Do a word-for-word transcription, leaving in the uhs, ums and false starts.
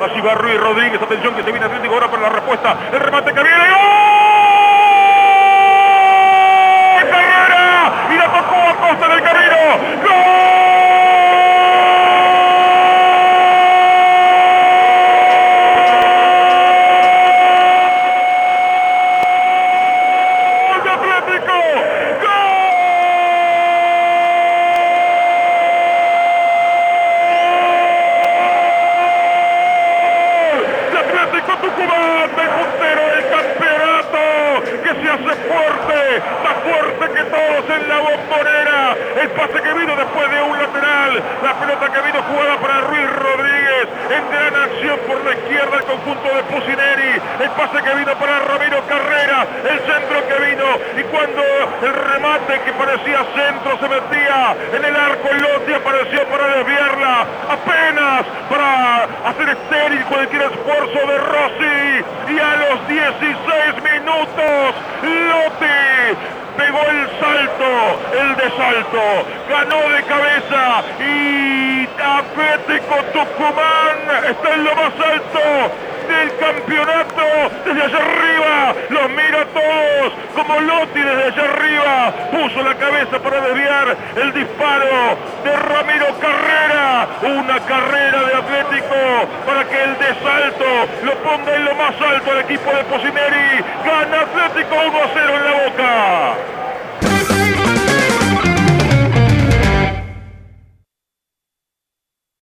Allí va Ruiz Rodríguez, atención que se viene Atlético ahora para la respuesta. El remate que viene. ¡Gol! ¡Carrera! Y la tocó a Costa del camino. ¡Gol! Fuerte, más fuerte que todos en la Bombonera. El pase que vino después de un lateral, la pelota que vino jugada para Ruiz Rodríguez, en gran acción por la izquierda el conjunto de Pusineri, el pase que vino para Ramiro Carrera, el centro que vino, y cuando el remate que parecía centro se metía en el arco, Lotti apareció para desviarla, apenas para hacer estéril cualquier esfuerzo de Rossi, y a los dieciséis minutos Lotti pegó el salto, el de salto, ganó de cabeza y Atlético Tucumán está en lo más alto del campeonato. Desde allá arriba los mira a todos, como Lotti desde allá arriba puso la cabeza para desviar el disparo de Ramiro Carrera. Una carrera de Atlético para que el de salto lo ponga en lo más alto al equipo de Pusineri. Gana Atlético uno a cero en La Boca.